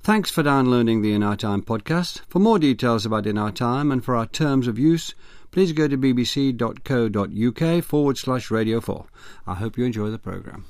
Thanks for downloading the In Our Time podcast. For more details about In Our Time and for our terms of use, please go to bbc.co.uk/Radio 4. I hope you enjoy the programme.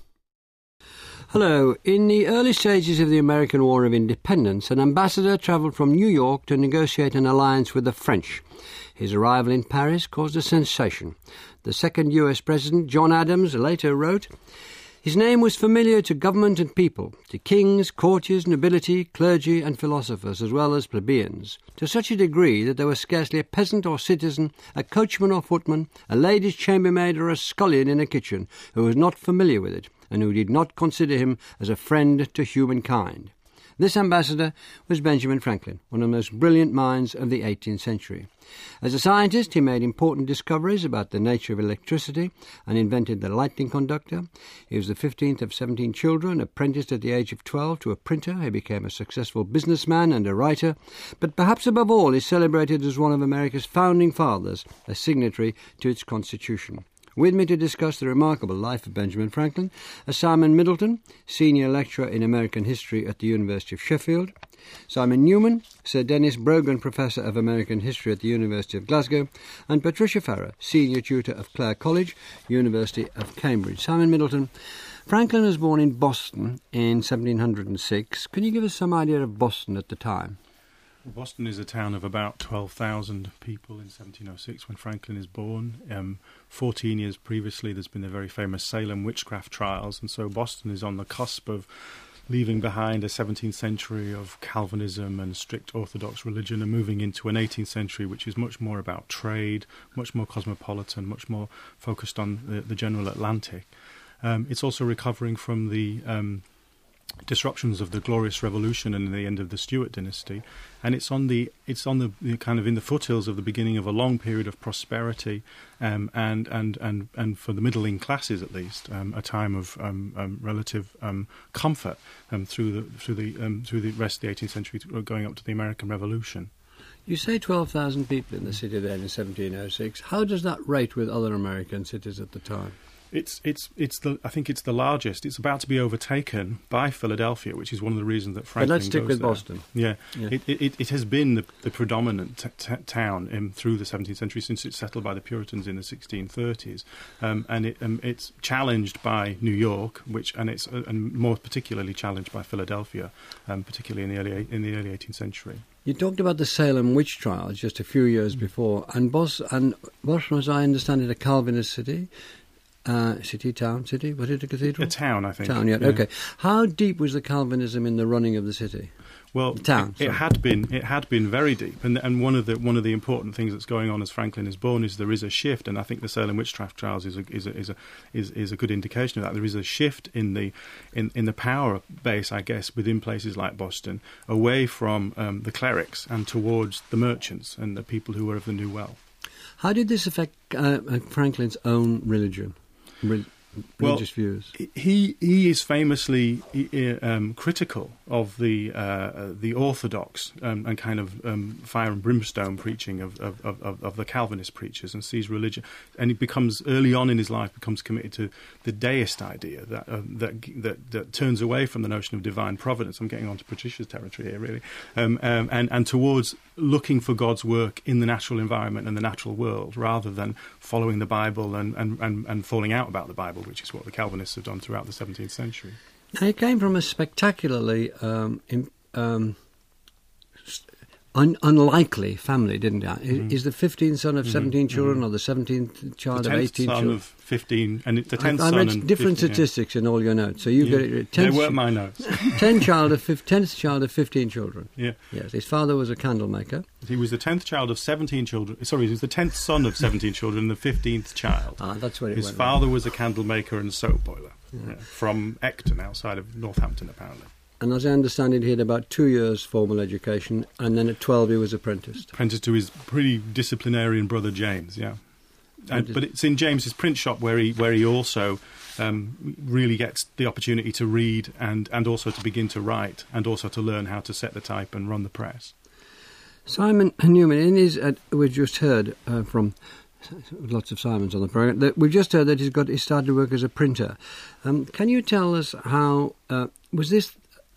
Hello. In the early stages of the American War of Independence, an ambassador travelled from New York to negotiate an alliance with the French. His arrival in Paris caused a sensation. The second US President, John Adams, later wrote, "His name was familiar to government and people, to kings, courtiers, nobility, clergy and philosophers, as well as plebeians, to such a degree that there was scarcely a peasant or citizen, a coachman or footman, a lady's chambermaid or a scullion in a kitchen, who was not familiar with it, and who did not consider him as a friend to humankind." This ambassador was Benjamin Franklin, one of the most brilliant minds of the 18th century. As a scientist, he made important discoveries about the nature of electricity and invented the lightning conductor. He was the 15th of 17 children, apprenticed at the age of 12 to a printer. He became a successful businessman and a writer, but perhaps above all is celebrated as one of America's founding fathers, a signatory to its Constitution. With me to discuss the remarkable life of Benjamin Franklin are Simon Middleton, Senior Lecturer in American History at the University of Sheffield, Simon Newman, Sir Dennis Brogan Professor of American History at the University of Glasgow, and Patricia Farrer, Senior Tutor of Clare College, University of Cambridge. Simon Middleton, Franklin was born in Boston in 1706. Can you give us some idea of Boston at the time? Boston is a town of about 12,000 people in 1706 when Franklin is born. 14 years previously, there's been the very famous Salem witchcraft trials, and so Boston is on the cusp of leaving behind a 17th century of Calvinism and strict Orthodox religion and moving into an 18th century which is much more about trade, much more cosmopolitan, much more focused on the general Atlantic. It's also recovering from the disruptions of the Glorious Revolution and the end of the Stuart dynasty, and it's on the kind of in the foothills of the beginning of a long period of prosperity, and for the middling classes at least, a time of relative comfort through the rest of the 18th century, going up to the American Revolution. You say 12,000 people in the city then in 1706. How does that rate with other American cities at the time? I think it's the largest. It's about to be overtaken by Philadelphia, which is one of the reasons that Franklin goes there. But let's stick with Boston. Yeah. It has been the predominant town through the 17th century since it's settled by the Puritans in the 1630s, and it's challenged by New York, and more particularly challenged by Philadelphia, particularly in the early 18th century. You talked about the Salem witch trials just a few years before, and Boston, as I understand it, a Calvinist city. City? Was it a cathedral? A town, I think. Town, yeah. Okay. How deep was the Calvinism in the running of the city? Well, it had been very deep, and one of the important things that's going on as Franklin is born is there is a shift, and I think the Salem witchcraft trials is a good indication of that. There is a shift in the power base, I guess, within places like Boston, away from the clerics and towards the merchants and the people who were of the new wealth. How did this affect Franklin's own religion? Religious views. He is famously critical of the orthodox and kind of fire and brimstone preaching of the Calvinist preachers, and sees religion, and he becomes early on in his life committed to the deist idea that turns away from the notion of divine providence. I'm getting onto Patricia's territory here, really, and towards looking for God's work in the natural environment and the natural world, rather than following the Bible and falling out about the Bible, which is what the Calvinists have done throughout the 17th century. Now, he came from a spectacularly unlikely family, didn't he? Mm-hmm. Is the 15th son of 17 children, or the 17th child of 18 children? The 10th son of 15, and the 10th son. I read different 15, statistics in all your notes, so you got it. They weren't my notes. 10th child of 15 children. Yeah. Yes, his father was a candle maker. He was the 10th child of 17 children. Sorry, he was the 10th son of 17 children, and the 15th child. That's where it went. His father was a candle maker and soap boiler from Ecton, outside of Northampton, apparently. And as I understand it, he had about 2 years formal education, and then at 12 he was apprenticed. Apprenticed to his pretty disciplinarian brother James, yeah. But it's in James's print shop where he also really gets the opportunity to read and also to begin to write, and also to learn how to set the type and run the press. Simon Newman, in his, we've just heard from lots of Simons on the programme, we've just heard that he started to work as a printer. Can you tell us how, was this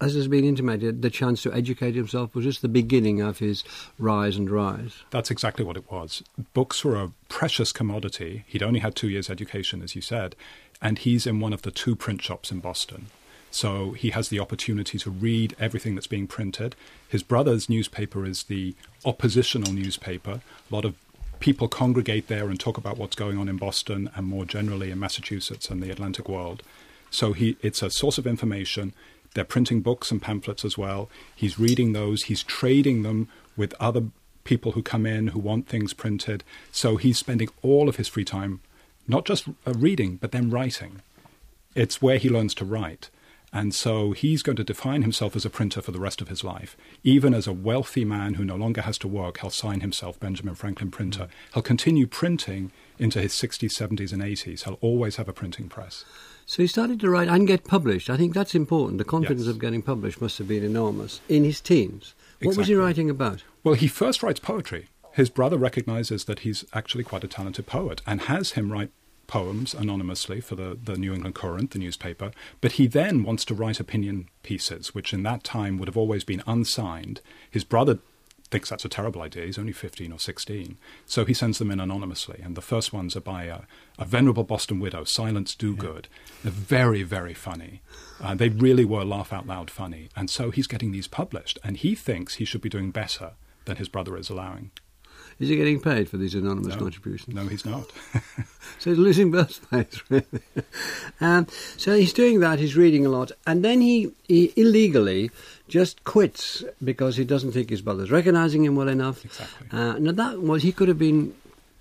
as has been intimated, the chance to educate himself was just the beginning of his rise and rise. That's exactly what it was. Books were a precious commodity. He'd only had 2 years' education, as you said, and he's in one of the 2 print shops in Boston. So he has the opportunity to read everything that's being printed. His brother's newspaper is the oppositional newspaper. A lot of people congregate there and talk about what's going on in Boston and more generally in Massachusetts and the Atlantic world. So it's a source of information. They're printing books and pamphlets as well. He's reading those. He's trading them with other people who come in who want things printed. So he's spending all of his free time not just reading, but then writing. It's where he learns to write. And so he's going to define himself as a printer for the rest of his life. Even as a wealthy man who no longer has to work, he'll sign himself Benjamin Franklin Printer. He'll continue printing into his 60s, 70s and 80s. He'll always have a printing press. So he started to write and get published. I think that's important. The confidence of getting published must have been enormous. In his teens. What was he writing about? Well, he first writes poetry. His brother recognizes that he's actually quite a talented poet and has him write poems anonymously for the New England Courant, the newspaper, but he then wants to write opinion pieces, which in that time would have always been unsigned. His brother thinks that's a terrible idea. He's only 15 or 16. So he sends them in anonymously. And the first ones are by a venerable Boston widow, Silence Dogood. They're very, very funny. They really were laugh-out-loud funny. And so he's getting these published. And he thinks he should be doing better than his brother is allowing. Is he getting paid for these anonymous contributions? No, he's not. So he's losing both ways, really. So he's doing that, he's reading a lot, and then he illegally just quits because he doesn't think his brother's recognising him well enough. Exactly. Now he could have been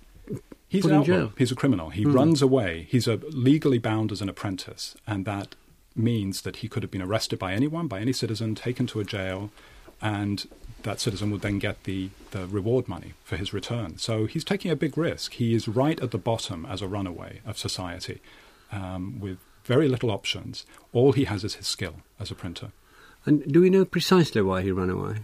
put in jail. He's a criminal. He runs away. He's legally bound as an apprentice, and that means that he could have been arrested by anyone, by any citizen, taken to a jail, and that citizen would then get the reward money for his return. So he's taking a big risk. He is right at the bottom as a runaway of society with very little options. All he has is his skill as a printer. And do we know precisely why he ran away?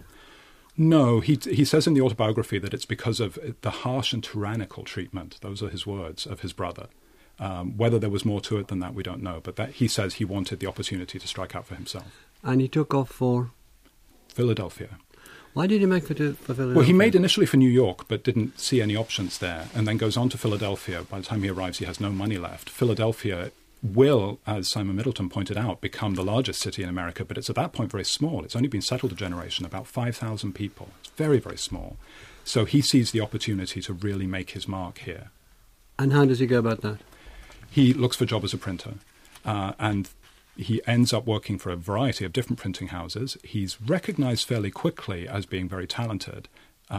No, he says in the autobiography that it's because of the harsh and tyrannical treatment, those are his words, of his brother. Whether there was more to it than that, we don't know. But that he says he wanted the opportunity to strike out for himself. And he took off for? Philadelphia. Why did he make for Philadelphia? Well, he made initially for New York, but didn't see any options there, and then goes on to Philadelphia. By the time he arrives, he has no money left. Philadelphia will, as Simon Middleton pointed out, become the largest city in America, but it's at that point very small. It's only been settled a generation, about 5,000 people. It's very, very small. So he sees the opportunity to really make his mark here. And how does he go about that? He looks for a job as a printer, and he ends up working for a variety of different printing houses. He's recognized fairly quickly as being very talented,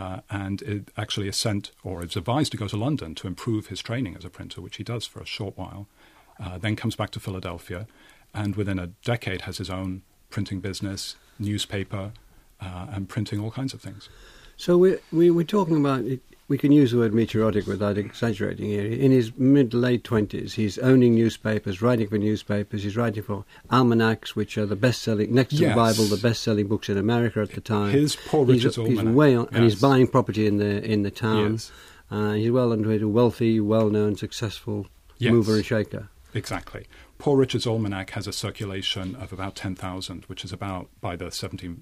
and it actually is sent or is advised to go to London to improve his training as a printer, which he does for a short while, then comes back to Philadelphia, and within a decade has his own printing business, newspaper, and printing all kinds of things. So we're talking about it. We can use the word meteoric without exaggerating here. In his mid-late 20s, he's owning newspapers, writing for newspapers. He's writing for almanacs, which are the best-selling, next to the Bible, the best-selling books in America at the time. His Poor Richard's Almanac. He's way on, and he's buying property in the town. Yes. He's well into it, a wealthy, well-known, successful mover and shaker. Exactly. Poor Richard's Almanac has a circulation of about 10,000, which is about, by the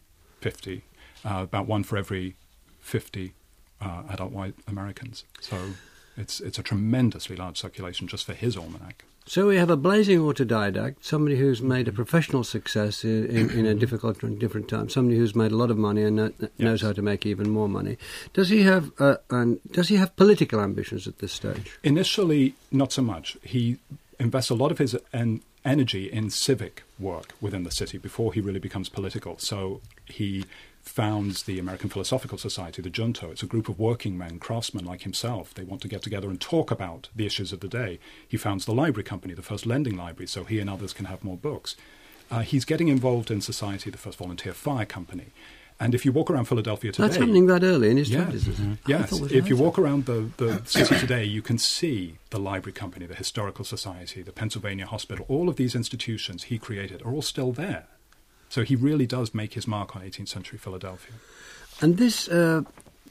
1750, about one for every 50 adult white Americans. So it's a tremendously large circulation just for his almanac. So we have a blazing autodidact, somebody who's made a professional success in a difficult and different time, somebody who's made a lot of money and knows how to make even more money. Does he have political ambitions at this stage? Initially, not so much. He invests a lot of his energy in civic work within the city before he really becomes political. So he founds the American Philosophical Society, the Junto. It's a group of working men, craftsmen like himself. They want to get together and talk about the issues of the day. He founds the library company, the first lending library, so he and others can have more books. He's getting involved in society, the first volunteer fire company. And if you walk around Philadelphia today... That's happening that early in his 20s, isn't it? Yes. If you walk around the city today, you can see the library company, the Historical Society, the Pennsylvania Hospital. All of these institutions he created are all still there. So he really does make his mark on 18th century Philadelphia. And this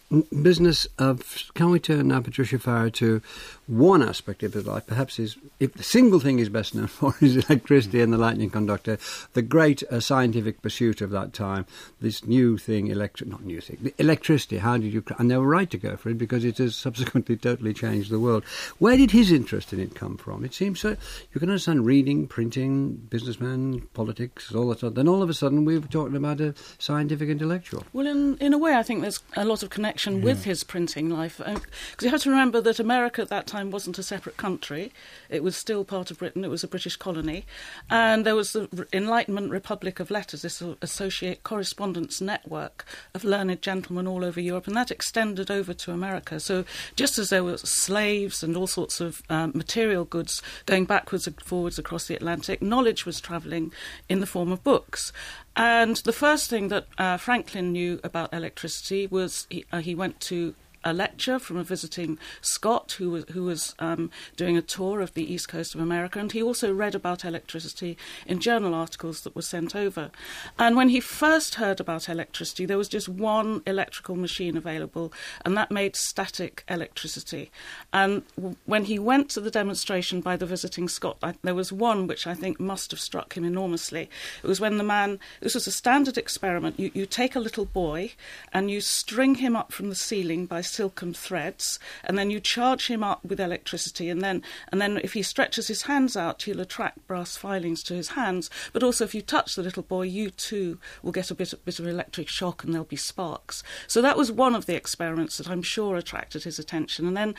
business of, can we turn now, Patricia Farrar, to one aspect of his life, perhaps if the single thing he's best known for is electricity and the lightning conductor, the great scientific pursuit of that time, this new thing, electricity, how did you, and they were right to go for it because it has subsequently totally changed the world. Where did his interest in it come from? It seems so, you can understand reading, printing, businessman, politics, all that stuff, then all of a sudden we were talking about a scientific intellectual. Well, in a way, I think there's a lot of connection with his printing life. Because you have to remember that America at that time wasn't a separate country. It was still part of Britain. It was a British colony. And there was the Enlightenment Republic of Letters, this associate correspondence network of learned gentlemen all over Europe, and that extended over to America. So just as there were slaves and all sorts of material goods going backwards and forwards across the Atlantic, knowledge was travelling in the form of books. And the first thing that Franklin knew about electricity was he went to a lecture from a visiting Scot who was doing a tour of the east coast of America, and he also read about electricity in journal articles that were sent over. And when he first heard about electricity, there was just one electrical machine available, and that made static electricity. And when he went to the demonstration by the visiting Scot, there was one which I think must have struck him enormously. It was when this was a standard experiment. You take a little boy and you string him up from the ceiling by silken threads, and then you charge him up with electricity, and then if he stretches his hands out, he'll attract brass filings to his hands. But also, if you touch the little boy, you too will get a bit of electric shock, and there'll be sparks. So that was one of the experiments that I'm sure attracted his attention. And then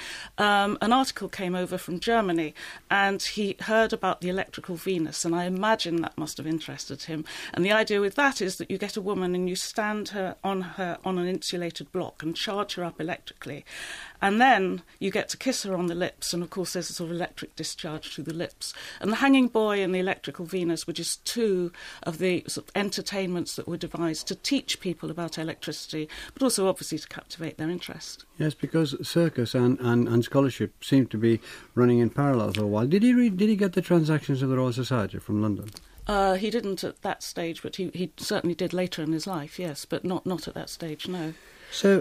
an article came over from Germany, and he heard about the electrical Venus, and I imagine that must have interested him. And the idea with that is that you get a woman and you stand her on an insulated block and charge her up electrically, and then you get to kiss her on the lips, and of course there's a sort of electric discharge through the lips. And the Hanging Boy and the Electrical Venus were just two of the sort of entertainments that were devised to teach people about electricity, but also obviously to captivate their interest. Yes, because circus and scholarship seem to be running in parallel for a while. Did he get the Transactions of the Royal Society from London? He didn't at that stage, but he certainly did later in his life, yes, but not at that stage, no. So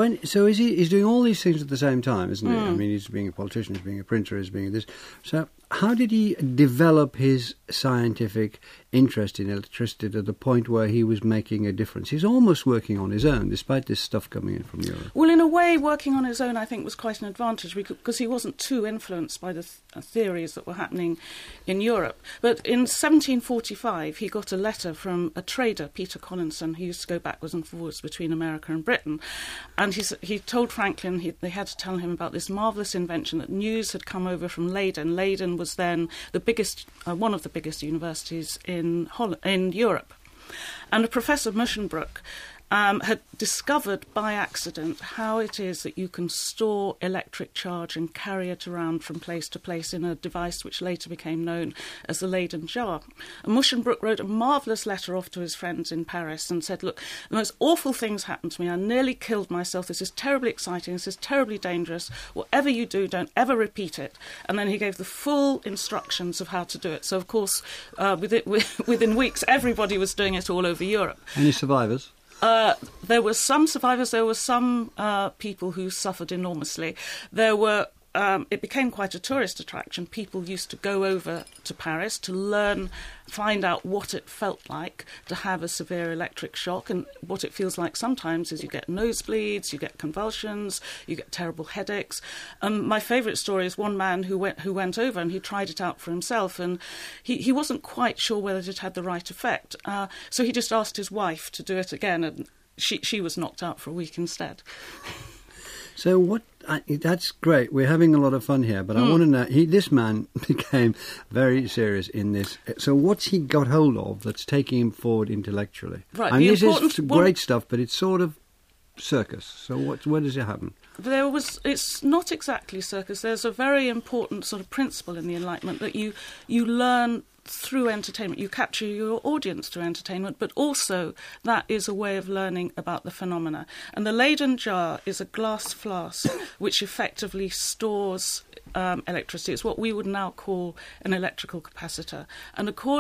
he's doing all these things at the same time, isn't he? I mean, he's being a politician, he's being a printer, he's being this. So how did he develop his scientific interest in electricity to the point where he was making a difference? He's almost working on his own, despite this stuff coming in from Europe. Well, in a way, working on his own, I think, was quite an advantage because he wasn't too influenced by the theories that were happening in Europe. But in 1745, he got a letter from a trader, Peter Collinson, who used to go backwards and forwards between America and Britain. And he told Franklin they had to tell him about this marvellous invention, that news had come over from Leiden. Leiden was then the biggest, one of the biggest universities in Europe. And Professor Muschenbroek had discovered by accident how it is that you can store electric charge and carry it around from place to place in a device which later became known as the Leyden jar. And Muschenbroek wrote a marvellous letter off to his friends in Paris and said, look, the most awful things happened to me. I nearly killed myself. This is terribly exciting. This is terribly dangerous. Whatever you do, don't ever repeat it. And then he gave the full instructions of how to do it. So, of course, within weeks, everybody was doing it all over Europe. Any survivors? There were some survivors. There were some people who suffered enormously. There were. It became quite a tourist attraction. People used to go over to Paris to find out what it felt like to have a severe electric shock. And what it feels like sometimes is you get nosebleeds, you get convulsions, you get terrible headaches. My favourite story is one man who went over and he tried it out for himself, and he wasn't quite sure whether it had the right effect. So he just asked his wife to do it again, and she was knocked out for a week instead. So that's great. We're having a lot of fun here, but I want to know, this man became very serious in this. So what's he got hold of that's taking him forward intellectually? Right. And this is great stuff, but it's sort of circus. So where does it happen? It's not exactly circus. There's a very important sort of principle in the Enlightenment that you learn through entertainment. You capture your audience through entertainment, but also that is a way of learning about the phenomena. And the Leyden jar is a glass flask which effectively stores electricity. It's what we would now call an electrical capacitor. And according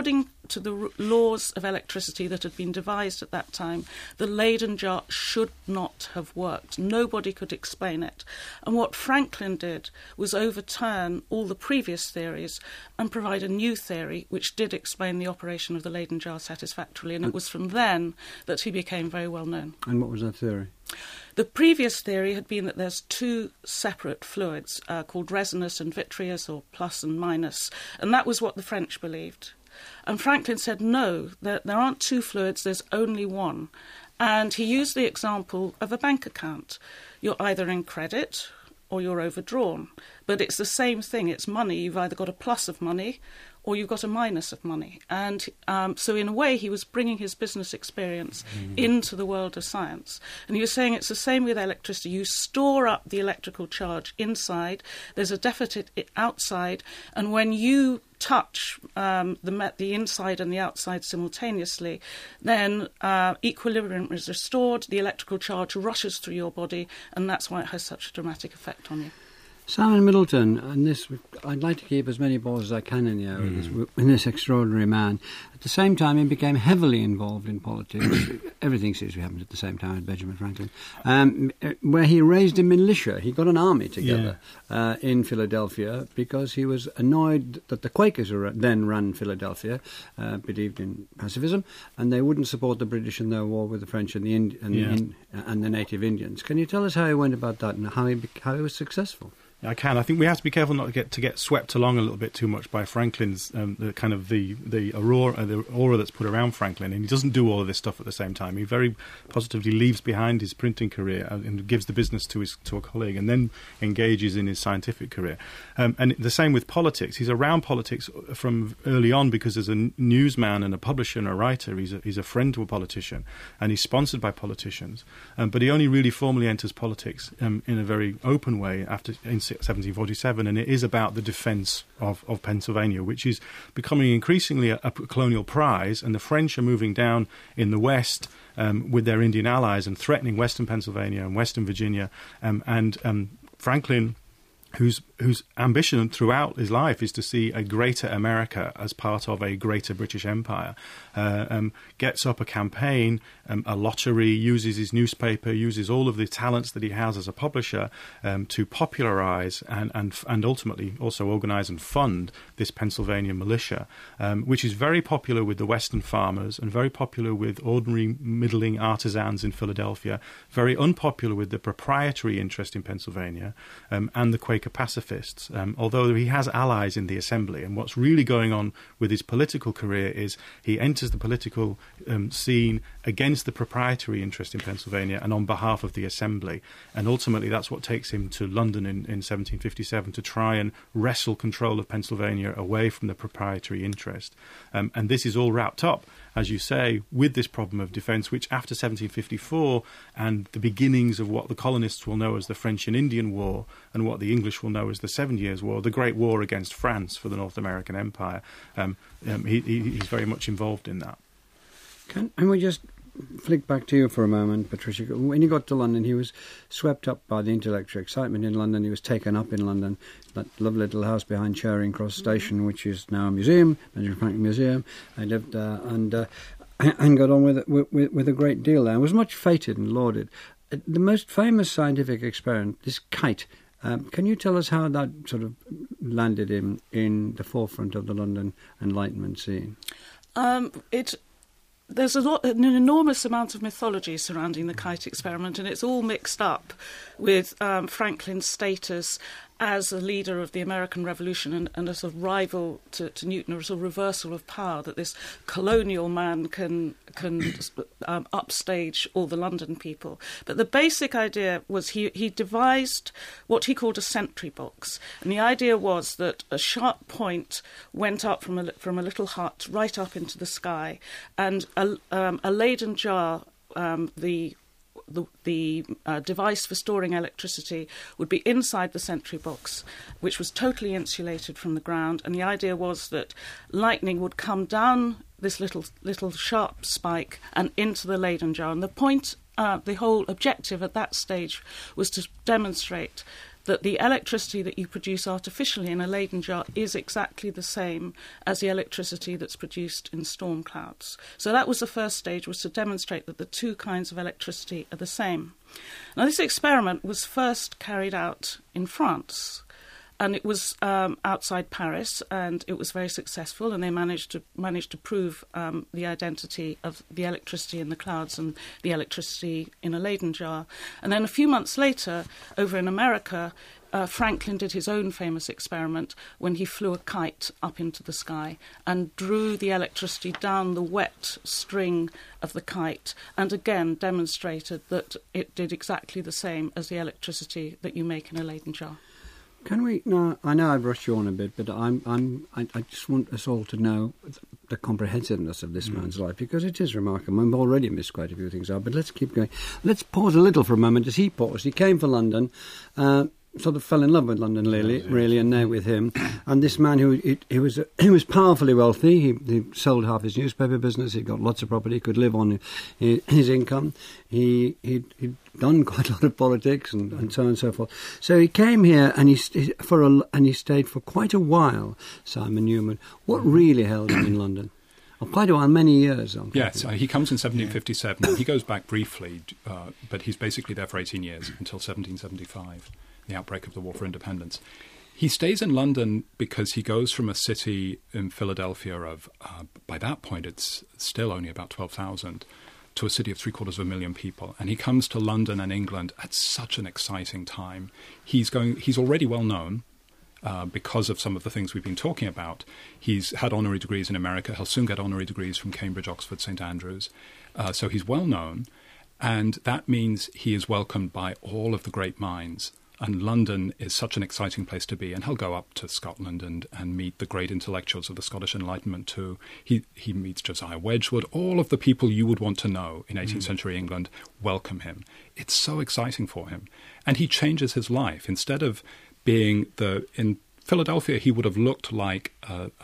to the laws of electricity that had been devised at that time, the Leyden jar should not have worked. Nobody could explain it. And what Franklin did was overturn all the previous theories and provide a new theory which did explain the operation of the Leyden jar satisfactorily. And it was from then that he became very well known. And what was that theory? The previous theory had been that there's two separate fluids called resinous and vitreous, or plus and minus, and that was what the French believed. And Franklin said, no, there aren't two fluids, there's only one. And he used the example of a bank account. You're either in credit or you're overdrawn, but it's the same thing, it's money. You've either got a plus of money or you've got a minus of money. And so in a way he was bringing his business experience into the world of science. And he was saying it's the same with electricity. You store up the electrical charge inside, there's a deficit outside, and when you touch the inside and the outside simultaneously, then equilibrium is restored, the electrical charge rushes through your body, and that's why it has such a dramatic effect on you. Simon Middleton, and this, I'd like to keep as many balls as I can in the air with this extraordinary man. At the same time, he became heavily involved in politics. Everything seems to have happened at the same time with Benjamin Franklin, where he raised a militia. He got an army together in Philadelphia because he was annoyed that the Quakers then ran Philadelphia, believed in pacifism, and they wouldn't support the British in their war with the French and the native Indians. Can you tell us how he went about that and how he was successful? I can. I think we have to be careful not to get swept along a little bit too much by Franklin's the aura that's put around Franklin, and he doesn't do all of this stuff at the same time. He very positively leaves behind his printing career and gives the business to a colleague, and then engages in his scientific career. And the same with politics. He's around politics from early on because as a newsman and a publisher and a writer, he's a friend to a politician, and he's sponsored by politicians. But he only really formally enters politics in a very open way in 1747, and it is about the defence of Pennsylvania, which is becoming increasingly a colonial prize, and the French are moving down in the west with their Indian allies and threatening western Pennsylvania and western Virginia, and Franklin, whose ambition throughout his life is to see a greater America as part of a greater British Empire, gets up a campaign, a lottery, uses his newspaper, uses all of the talents that he has as a publisher to popularise and ultimately also organise and fund this Pennsylvania militia, which is very popular with the Western farmers and very popular with ordinary middling artisans in Philadelphia, very unpopular with the proprietary interest in Pennsylvania and the Quaker pacifists, although he has allies in the Assembly. And what's really going on with his political career is he enters the political scene against the proprietary interest in Pennsylvania and on behalf of the Assembly. And ultimately that's what takes him to London in 1757 to try and wrestle control of Pennsylvania away from the proprietary interest. And this is all wrapped up, as you say, with this problem of defence, which after 1754 and the beginnings of what the colonists will know as the French and Indian War and what the English will know as the 7 Years' War, the Great War against France for the North American Empire, he's very much involved in that. Can we just flick back to you for a moment, Patricia? When he got to London, he was swept up by the intellectual excitement in London. He was taken up in London, that lovely little house behind Charing Cross Station, which is now a museum, Benjamin Franklin Museum. I lived there and got on with a great deal there. I was much feted and lauded. The most famous scientific experiment, this kite, can you tell us how that sort of landed him in the forefront of the London Enlightenment scene? There's an enormous amount of mythology surrounding the kite experiment, and it's all mixed up with Franklin's status as a leader of the American Revolution and as a rival to Newton, or a sort of reversal of power, that this colonial man can upstage all the London people. But the basic idea was he devised what he called a sentry box, and the idea was that a sharp point went up from a little hut right up into the sky, and a Leyden jar, the device for storing electricity, would be inside the sentry box, which was totally insulated from the ground. And the idea was that lightning would come down this little sharp spike and into the Leyden jar. And the point, the whole objective at that stage was to demonstrate that the electricity that you produce artificially in a Leyden jar is exactly the same as the electricity that's produced in storm clouds. So that was the first stage, was to demonstrate that the two kinds of electricity are the same. Now, this experiment was first carried out in France, and it was outside Paris, and it was very successful, and they managed to prove the identity of the electricity in the clouds and the electricity in a Leyden jar. And then a few months later, over in America, Franklin did his own famous experiment when he flew a kite up into the sky and drew the electricity down the wet string of the kite, and again demonstrated that it did exactly the same as the electricity that you make in a Leyden jar. Can we now? I know I've rushed you on a bit, but I just want us all to know the comprehensiveness of this man's life, because it is remarkable. I've already missed quite a few things out, but let's keep going. Let's pause a little for a moment as he paused. He came for London. Sort of fell in love with London, really, and now with him. And this man, he was powerfully wealthy. He sold half his newspaper business. He got lots of property. He could live on his income. He'd done quite a lot of politics and so on and so forth. So he came here and he stayed for quite a while. Simon Newman, what really held him in London? Quite a while, many years. Yes, he comes in 1757. He goes back briefly, but he's basically there for 18 years, until 1775, the outbreak of the War for Independence. He stays in London because he goes from a city in Philadelphia of, by that point, it's still only about 12,000, to a city of 750,000 people. And he comes to London and England at such an exciting time. He's already well known. Because of some of the things we've been talking about. He's had honorary degrees in America. He'll soon get honorary degrees from Cambridge, Oxford, St. Andrews. So he's well known, and that means he is welcomed by all of the great minds. And London is such an exciting place to be. And he'll go up to Scotland and meet the great intellectuals of the Scottish Enlightenment too. He meets Josiah Wedgwood. All of the people you would want to know in 18th century England welcome him. It's so exciting for him. And he changes his life. Instead of being in Philadelphia, he would have looked like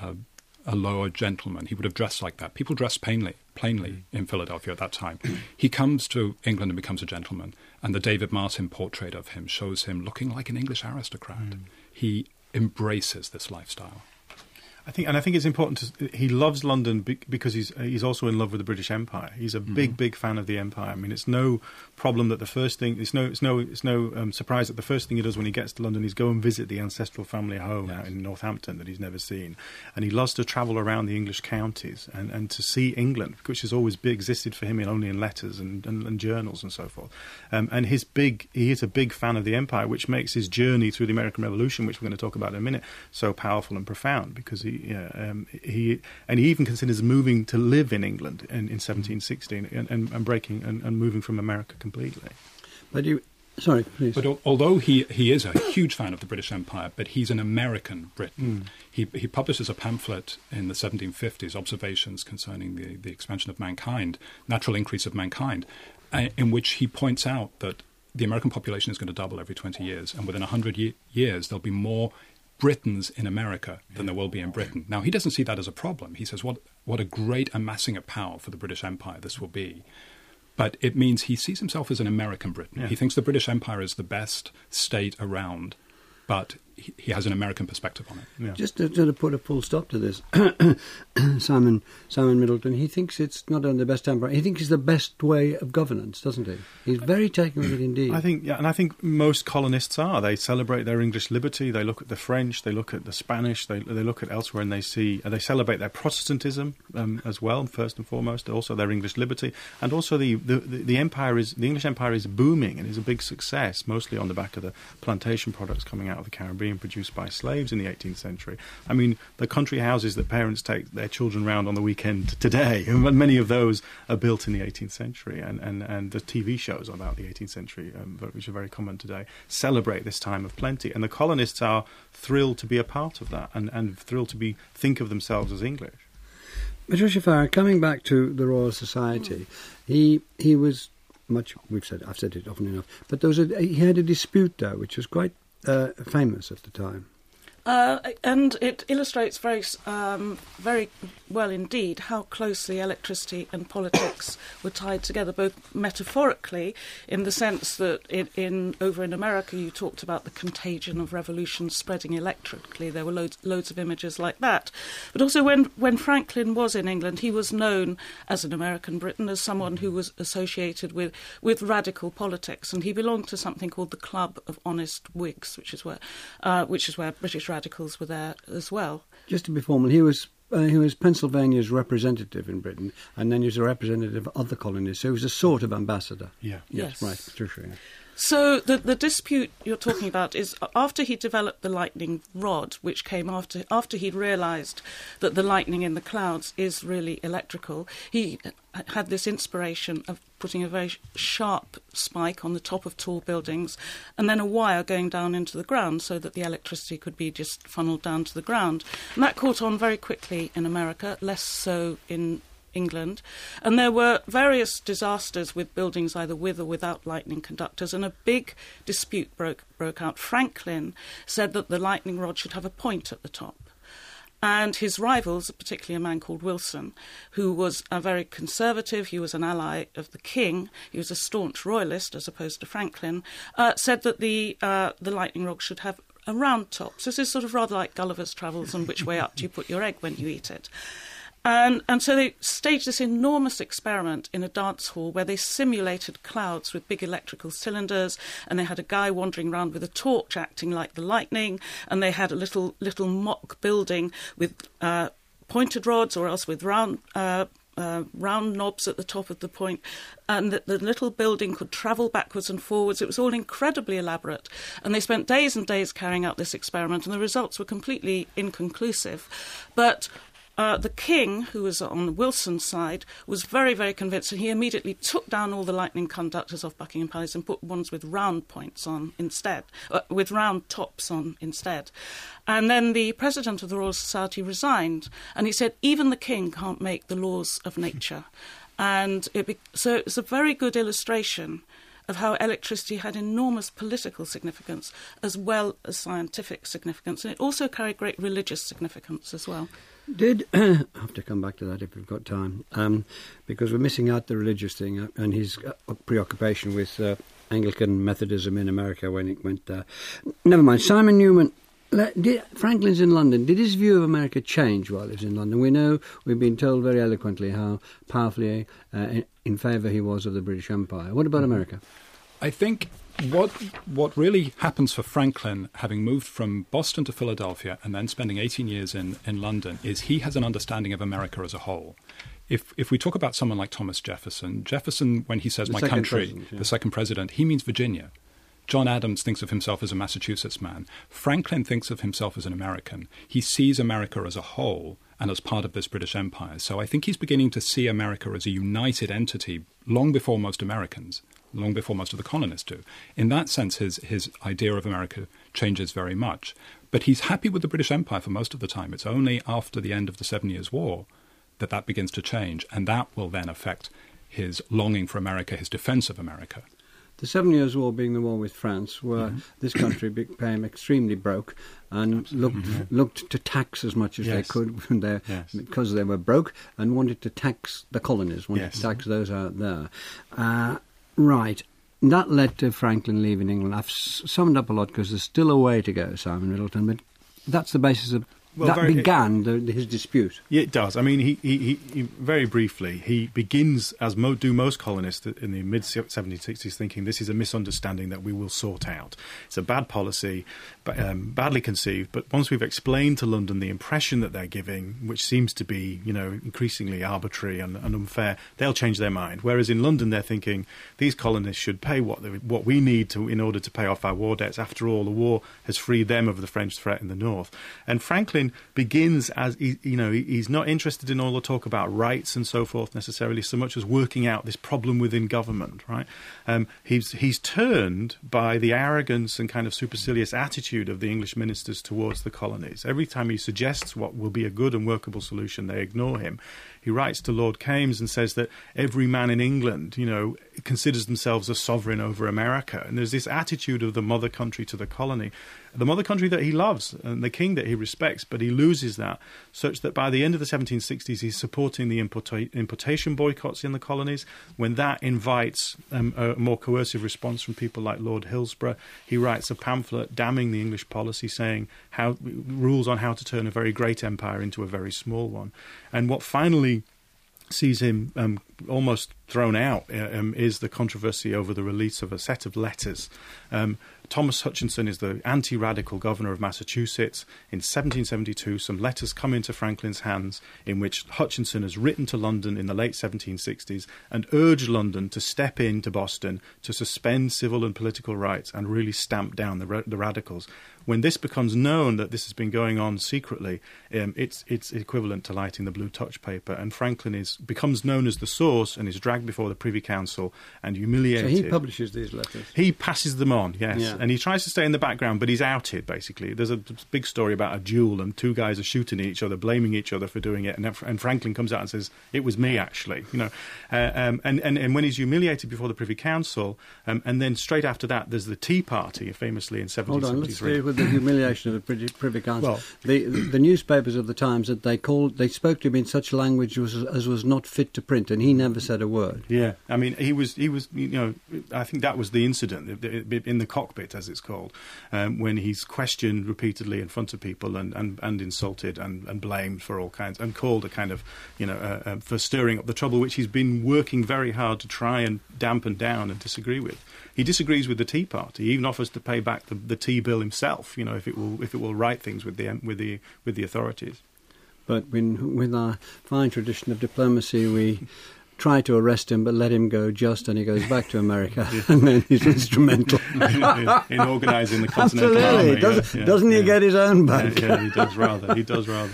a lower gentleman. He would have dressed like that. People dressed plainly in Philadelphia at that time. He comes to England and becomes a gentleman, and the David Martin portrait of him shows him looking like an English aristocrat. He embraces this lifestyle. I think it's important he loves London because he's also in love with the British Empire. He's a big fan of the empire. I mean, it's no problem that the first thing it's no surprise that the first thing he does when he gets to London is go and visit the ancestral family home out in Northampton that he's never seen, and he loves to travel around the English counties and to see England, which has always existed for him only in letters and journals and so forth. And he is a big fan of the empire, which makes his journey through the American Revolution, which we're going to talk about in a minute, so powerful and profound, because he even considers moving to live in England in 1716 and breaking and moving from America completely. But sorry, please. But although he is a huge fan of the British Empire, but he's an American Briton. He publishes a pamphlet in the 1750s, Observations Concerning the Expansion of Mankind, Natural Increase of Mankind, in which he points out that the American population is going to double every 20 years, and within 100 years there'll be more Britons in America than there will be in Britain. Now, he doesn't see that as a problem. He says, what a great amassing of power for the British Empire this will be. But it means he sees himself as an American Briton. Yeah. He thinks the British Empire is the best state around, but he has an American perspective on it. Yeah. Just to put a full stop to this, Simon Middleton, he thinks it's not only the best empire, he thinks it's the best way of governance, doesn't he? He's very taken with it indeed. I think most colonists are. They celebrate their English liberty, they look at the French, they look at the Spanish, they look at elsewhere, and they celebrate their Protestantism as well, first and foremost, also their English liberty, and also the English Empire is booming and is a big success, mostly on the back of the plantation products coming out of the Caribbean, produced by slaves in the 18th century. I mean, the country houses that parents take their children round on the weekend today, and many of those are built in the 18th century, and the TV shows about the 18th century, which are very common today, celebrate this time of plenty. And the colonists are thrilled to be a part of that, and thrilled to think of themselves as English. Patricia Farrar, coming back to the Royal Society, he was much, I've said it often enough, but he had a dispute there which was quite famous at the time. And it illustrates very well indeed how closely electricity and politics were tied together, both metaphorically, in the sense that over in America you talked about the contagion of revolution spreading electrically. There were loads of images like that. But also when Franklin was in England, he was known as an American Briton, as someone who was associated with radical politics, and he belonged to something called the Club of Honest Whigs, which is where British radicals were there as well. Just to be formal, he was Pennsylvania's representative in Britain, and then he was a representative of other colonies, so he was a sort of ambassador. Yeah. Yes. Right, Patricia. Yeah. So the dispute you're talking about is after he developed the lightning rod, which came after he'd realised that the lightning in the clouds is really electrical. He had this inspiration of putting a very sharp spike on the top of tall buildings and then a wire going down into the ground so that the electricity could be just funneled down to the ground. And that caught on very quickly in America, less so in England, and there were various disasters with buildings either with or without lightning conductors, and a big dispute broke out. Franklin said that the lightning rod should have a point at the top, and his rivals, particularly a man called Wilson, who was a very conservative, he was an ally of the king, he was a staunch royalist as opposed to Franklin, said that the lightning rod should have a round top. So this is sort of rather like Gulliver's Travels and which way up do you put your egg when you eat it. And so they staged this enormous experiment in a dance hall where they simulated clouds with big electrical cylinders, and they had a guy wandering around with a torch acting like the lightning, and they had a little mock building with pointed rods or else with round knobs at the top of the point, and the little building could travel backwards and forwards. It was all incredibly elaborate, and they spent days and days carrying out this experiment, and the results were completely inconclusive. But the king, who was on Wilson's side, was very, very convinced, and he immediately took down all the lightning conductors off Buckingham Palace and put ones with round points on instead, with round tops on instead. And then the president of the Royal Society resigned, and he said, even the king can't make the laws of nature. And so it's a very good illustration of how electricity had enormous political significance as well as scientific significance, and it also carried great religious significance as well. I have to come back to that if we've got time, because we're missing out the religious thing and his preoccupation with Anglican Methodism in America when it went there. Never mind. Simon Newman, Franklin's in London. Did his view of America change while he was in London? We know, we've been told very eloquently how powerfully in favour he was of the British Empire. What about America? I think what really happens for Franklin, having moved from Boston to Philadelphia and then spending 18 years in London, is he has an understanding of America as a whole. If we talk about someone like Thomas Jefferson, when he says my country, the second president, he means Virginia. John Adams thinks of himself as a Massachusetts man. Franklin thinks of himself as an American. He sees America as a whole and as part of this British Empire. So I think he's beginning to see America as a united entity long before most Americans, long before most of the colonists do. In that sense, his idea of America changes very much. But he's happy with the British Empire for most of the time. It's only after the end of the 7 Years' War that begins to change, and that will then affect his longing for America, his defence of America. The 7 Years' War being the war with France, where this country became extremely broke and looked to tax as much as they could because they were broke and wanted to tax the colonies, wanted to tax those out there. Right. That led to Franklin leaving England. I've summed up a lot because there's still a way to go, Simon Middleton, but that's the basis of... began his dispute. Yeah, it does. I mean, he very briefly, he begins, as do most colonists in the mid-1760s, thinking this is a misunderstanding that we will sort out. It's a bad policy, badly conceived, but once we've explained to London the impression that they're giving, which seems to be, increasingly arbitrary and unfair, they'll change their mind. Whereas in London, they're thinking these colonists should pay what we need in order to pay off our war debts. After all, the war has freed them of the French threat in the north. And Franklin begins as he's not interested in all the talk about rights and so forth necessarily so much as working out this problem within government, right? He's turned by the arrogance and kind of supercilious attitude of the English ministers towards the colonies. Every time he suggests what will be a good and workable solution, they ignore him. he writes to Lord Kames and says that every man in England, considers themselves a sovereign over America. And there's this attitude of the mother country to the colony, the mother country that he loves and the king that he respects, but he loses that, such that by the end of the 1760s, he's supporting the importation boycotts in the colonies. When that invites a more coercive response from people like Lord Hillsborough, he writes a pamphlet damning the English policy, saying rules on how to turn a very great empire into a very small one. And what finally sees him almost thrown out is the controversy over the release of a set of letters. Thomas Hutchinson is the anti-radical governor of Massachusetts. In 1772, some letters come into Franklin's hands in which Hutchinson has written to London in the late 1760s and urged London to step into Boston to suspend civil and political rights and really stamp down the radicals. When this becomes known that this has been going on secretly, it's equivalent to lighting the blue touch paper, and Franklin becomes known as the source and is dragged before the Privy Council and humiliated. So he publishes these letters? He passes them on, yes. Yeah. And he tries to stay in the background, but he's outed, basically. There's a big story about a duel, and two guys are shooting at each other, blaming each other for doing it, and Franklin comes out and says, it was me, actually. And when he's humiliated before the Privy Council, and then straight after that, there's the Tea Party, famously in 1773. Hold on, let's stay with the humiliation of the Privy Council. Well, the newspapers of the times that they spoke to him in such language as was not fit to print, and he never said a word. Yeah, I mean, he was. I think that was the incident in the cockpit, as it's called, when he's questioned repeatedly in front of people and insulted and blamed for all kinds, and called a kind of for stirring up the trouble, which he's been working very hard to try and dampen down and disagree with. He disagrees with the Tea Party. He even offers to pay back the tea bill himself, if it will right things with the authorities. But with our fine tradition of diplomacy, we try to arrest him but let him go just, and he goes back to America. And then he's instrumental in organising the Continental Army. Absolutely. Doesn't he get his own back? Yeah, he does rather.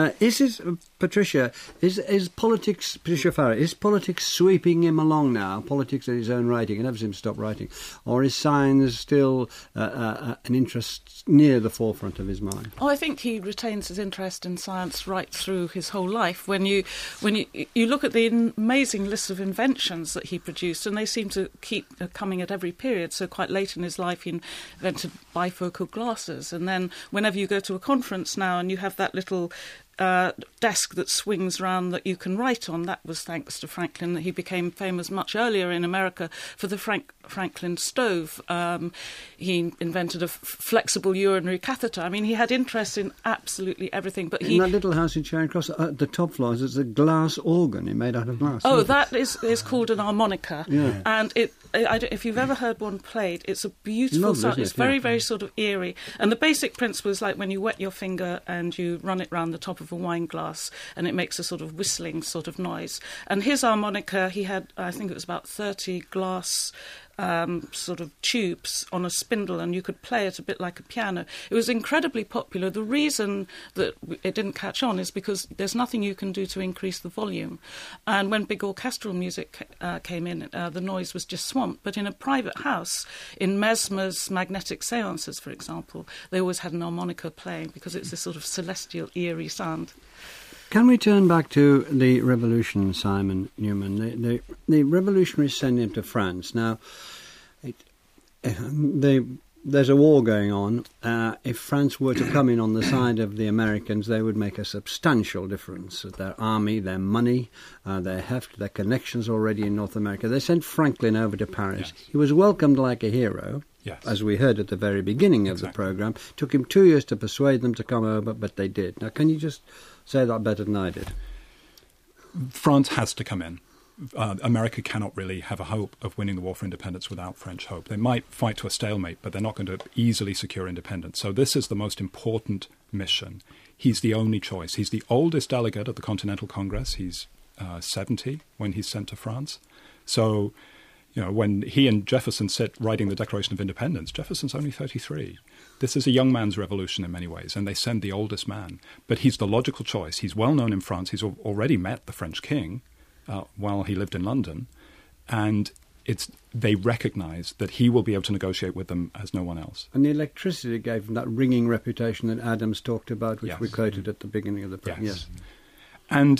Patricia, is politics, Patricia Farrar, is politics sweeping him along now? Politics in his own writing, he never seems to stop writing. Or is science still an interest near the forefront of his mind? Oh, I think he retains his interest in science right through his whole life. When you look at the amazing list of inventions that he produced, and they seem to keep coming at every period. So quite late in his life, he invented bifocal glasses. And then whenever you go to a conference now and you have that little desk that swings round that you can write on, that was thanks to Franklin that he became famous much earlier in America for the Franklin stove. He invented a flexible urinary catheter. I mean, he had interest in absolutely everything. But in that little house in Charing Cross, at the top floor, there's a glass organ made out of glass. Oh, that is called an harmonica. Yeah. And if you've ever heard one played, it's a beautiful sound. It's very, very sort of eerie. And the basic principle is like when you wet your finger and you run it round the top of a wine glass, and it makes a sort of whistling sort of noise. And his harmonica, he had, I think it was about 30 glass sort of tubes on a spindle, and you could play it a bit like a piano. It was incredibly popular. The reason that it didn't catch on is because there's nothing you can do to increase the volume. And when big orchestral music came in, the noise was just swamped. But in a private house, in Mesmer's magnetic seances, for example, they always had an harmonica playing because it's this sort of celestial, eerie sound. Can we turn back to the revolution, Simon Newman? The revolutionaries sent him to France. Now, there's a war going on. If France were to come in on the side of the Americans, they would make a substantial difference. Their army, their money, their heft, their connections already in North America. They sent Franklin over to Paris. Yes. He was welcomed like a hero. Yes. As we heard at the very beginning of the programme. Took him 2 years to persuade them to come over, but they did. Now, can you just say that better than I did? France has to come in. America cannot really have a hope of winning the war for independence without French hope. They might fight to a stalemate, but they're not going to easily secure independence. So this is the most important mission. He's the only choice. He's the oldest delegate at the Continental Congress. He's 70 when he's sent to France. So, when he and Jefferson sit writing the Declaration of Independence, Jefferson's only 33. This is a young man's revolution in many ways, and they send the oldest man. But he's the logical choice. He's well known in France. He's already met the French king while he lived in London, and they recognise that he will be able to negotiate with them as no one else. And the electricity gave him that ringing reputation that Adams talked about, which we quoted at the beginning of the program. Yes. And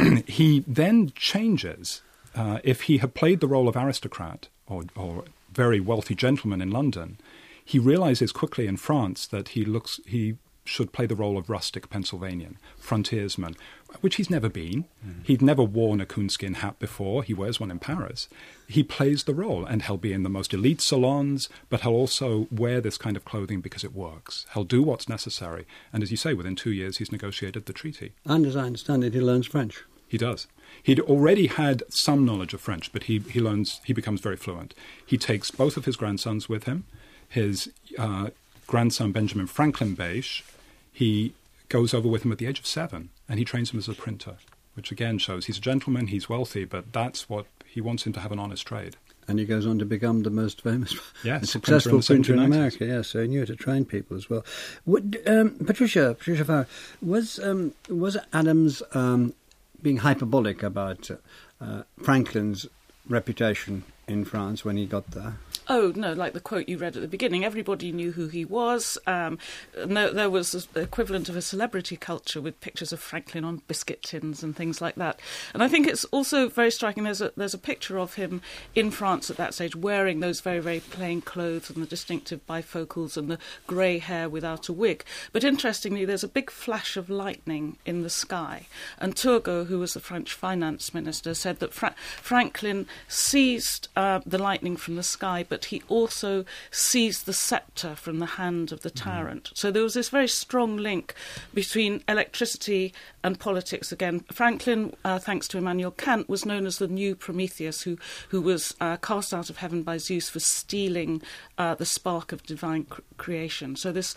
he then changes. If he had played the role of aristocrat or very wealthy gentleman in London, he realizes quickly in France that he should play the role of rustic Pennsylvanian, frontiersman, which he's never been. He'd never worn a coonskin hat before. He wears one in Paris. He plays the role, and he'll be in the most elite salons, but he'll also wear this kind of clothing because it works. He'll do what's necessary. And as you say, within 2 years, he's negotiated the treaty. And as I understand it, he learns French. He does. He'd already had some knowledge of French, but he becomes very fluent. He takes both of his grandsons with him. His grandson, Benjamin Franklin Bache, he goes over with him at the age of 7, and he trains him as a printer, which again shows he's a gentleman, he's wealthy, but that's what he wants him to have, an honest trade. And he goes on to become the most famous, successful printer in America. Yes, so he knew how to train people as well. Patricia Farrar, was Adams being hyperbolic about Franklin's reputation in France when he got there? Oh, no, like the quote you read at the beginning, everybody knew who he was. There was the equivalent of a celebrity culture with pictures of Franklin on biscuit tins and things like that. And I think it's also very striking. There's a picture of him in France at that stage wearing those very, very plain clothes and the distinctive bifocals and the grey hair without a wig. But interestingly, there's a big flash of lightning in the sky. And Turgot, who was the French finance minister, said that Franklin seized the lightning from the sky, but he also seized the sceptre from the hand of the tyrant. So there was this very strong link between electricity and politics again. Franklin, thanks to Immanuel Kant, was known as the new Prometheus, who was cast out of heaven by Zeus for stealing the spark of divine creation. So this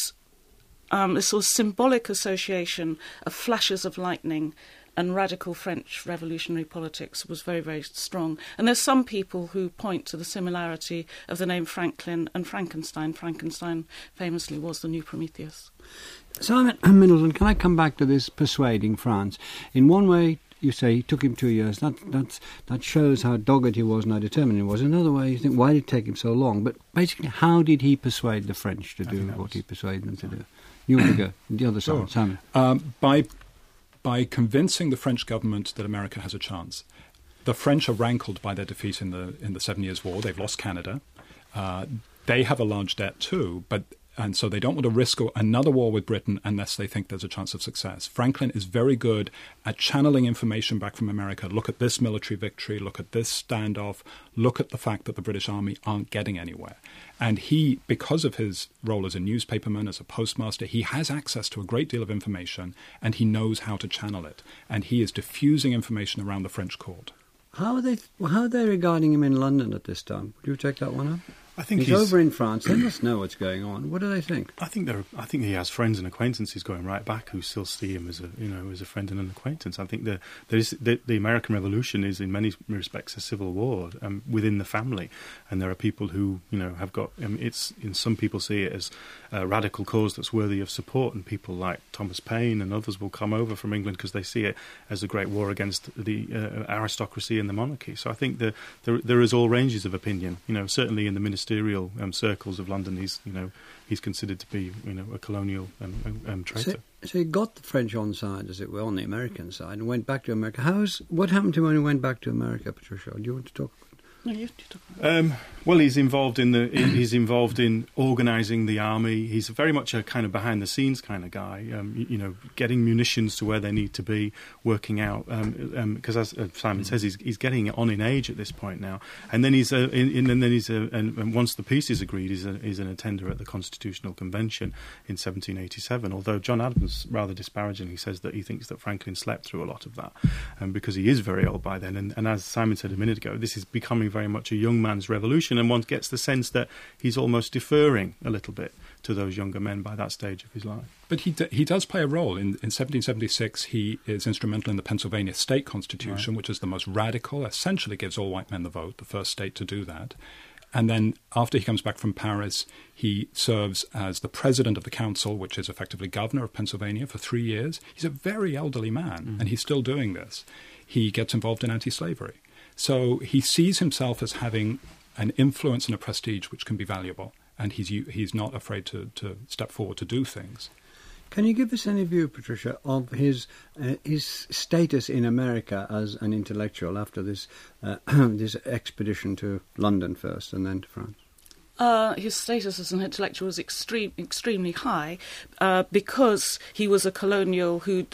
sort of symbolic association of flashes of lightning and radical French revolutionary politics was very, very strong. And there's some people who point to the similarity of the name Franklin and Frankenstein. Frankenstein famously was the new Prometheus. Simon Middleton, can I come back to this persuading France? In one way, you say it took him 2 years. That shows how dogged he was and how determined he was. In another way, you think, why did it take him so long? But basically, how did he persuade the French to do what he persuaded them to do? You want to go the other side, Simon? By convincing the French government that America has a chance. The French are rankled by their defeat in the 7 Years' War. They've lost Canada. They have a large debt too, and so they don't want to risk another war with Britain unless they think there's a chance of success. Franklin is very good at channeling information back from America. Look at this military victory. Look at this standoff. Look at the fact that the British Army aren't getting anywhere. And he, because of his role as a newspaperman, as a postmaster, he has access to a great deal of information, and he knows how to channel it. And he is diffusing information around the French court. How are they regarding him in London at this time? Would you take that one up? I think he's over in France. They must know what's going on. What do they think? I think he has friends and acquaintances going right back who still see him as a friend and an acquaintance. I think the American Revolution is in many respects a civil war within the family, and there are people who have got. Some people see it as a radical cause that's worthy of support, and people like Thomas Paine and others will come over from England because they see it as a great war against the aristocracy and the monarchy. So I think there is all ranges of opinion. Certainly in the ministerial circles of London, he's considered to be a colonial traitor. So he got the French on side, as it were, on the American side, and went back to America. What happened to him when he went back to America, Patricia? Do you want to talk? No, you talk about well, he's involved in organising the army. He's very much a kind of behind the scenes kind of guy. Getting munitions to where they need to be, working out because as Simon says, he's getting on in age at this point now. And then and once the peace is agreed, he's an attender at the Constitutional Convention in 1787. Although John Adams rather disparagingly says that he thinks that Franklin slept through a lot of that, because he is very old by then. And as Simon said a minute ago, this is becoming very much a young man's revolution, and one gets the sense that he's almost deferring a little bit to those younger men by that stage of his life. But he does play a role. In 1776, he is instrumental in the Pennsylvania State Constitution, which is the most radical, essentially gives all white men the vote, the first state to do that. And then after he comes back from Paris, he serves as the president of the council, which is effectively governor of Pennsylvania, for 3 years. He's a very elderly man, and he's still doing this. He gets involved in anti-slavery. So he sees himself as having an influence and a prestige which can be valuable, and he's not afraid to step forward to do things. Can you give us any view, Patricia, of his status in America as an intellectual after this this expedition to London first and then to France? His status as an intellectual was extremely high because he was a colonial who'd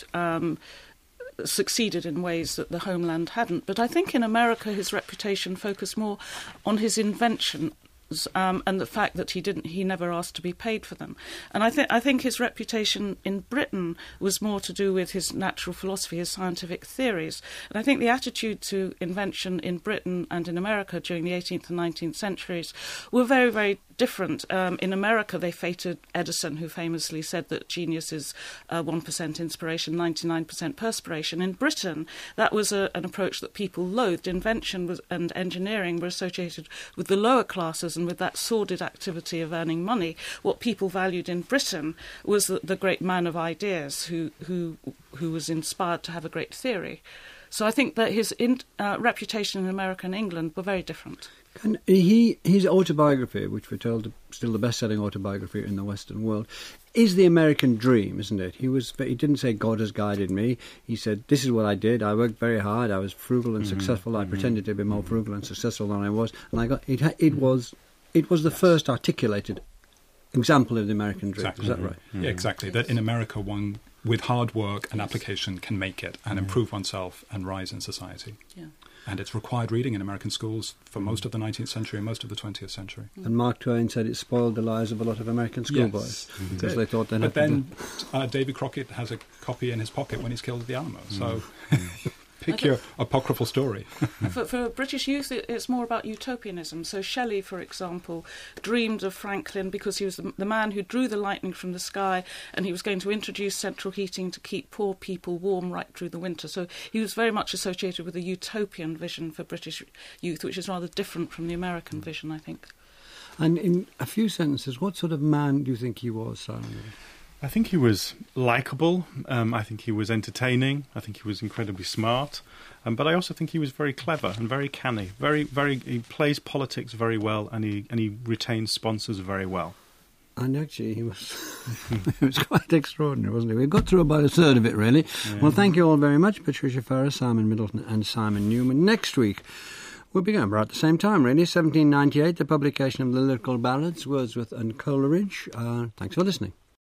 succeeded in ways that the homeland hadn't. But I think in America his reputation focused more on his invention. And the fact that he never asked to be paid for them. And I think his reputation in Britain was more to do with his natural philosophy, his scientific theories. And I think the attitude to invention in Britain and in America during the 18th and 19th centuries were very, very different. In America, they feted Edison, who famously said that genius is 1% inspiration, 99% perspiration. In Britain, that was an approach that people loathed. Invention and engineering were associated with the lower classes and with that sordid activity of earning money. What people valued in Britain was the great man of ideas who was inspired to have a great theory. So I think that his reputation in America and England were very different. And his autobiography, which we're told still the best-selling autobiography in the Western world, is the American dream, isn't it? He didn't say God has guided me. He said, this is what I did. I worked very hard. I was frugal and successful. I pretended to be more frugal and successful than I was, and I got it. It was the first articulated example of the American dream. Exactly. Is that right? Yeah, exactly. That in America, one with hard work and application can make it and improve oneself and rise in society. Yeah. And it's required reading in American schools for most of the 19th century and most of the 20th century. And Mark Twain said it spoiled the lives of a lot of American schoolboys because they thought they'd have to do. But then David Crockett has a copy in his pocket when he's killed at the Alamo. So pick your apocryphal story. For British youth, it's more about utopianism. So Shelley, for example, dreamed of Franklin because he was the man who drew the lightning from the sky, and he was going to introduce central heating to keep poor people warm right through the winter. So he was very much associated with a utopian vision for British youth, which is rather different from the American vision, I think. And in a few sentences, what sort of man do you think he was, Simon? I think he was likeable. I think he was entertaining. I think he was incredibly smart. But I also think he was very clever and very canny. He plays politics very well, and he retains sponsors very well. And actually, he was quite extraordinary, wasn't he? We got through about a third of it, really. Yeah. Well, thank you all very much, Patricia Farrar, Simon Middleton and Simon Newman. Next week, we'll be going about the same time, really. 1798, the publication of the Lyrical Ballads, Wordsworth and Coleridge. Thanks for listening.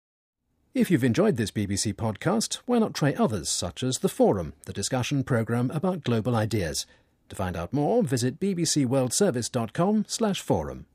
If you've enjoyed this BBC podcast, why not try others, such as The Forum, the discussion programme about global ideas. To find out more, visit bbcworldservice.com/forum.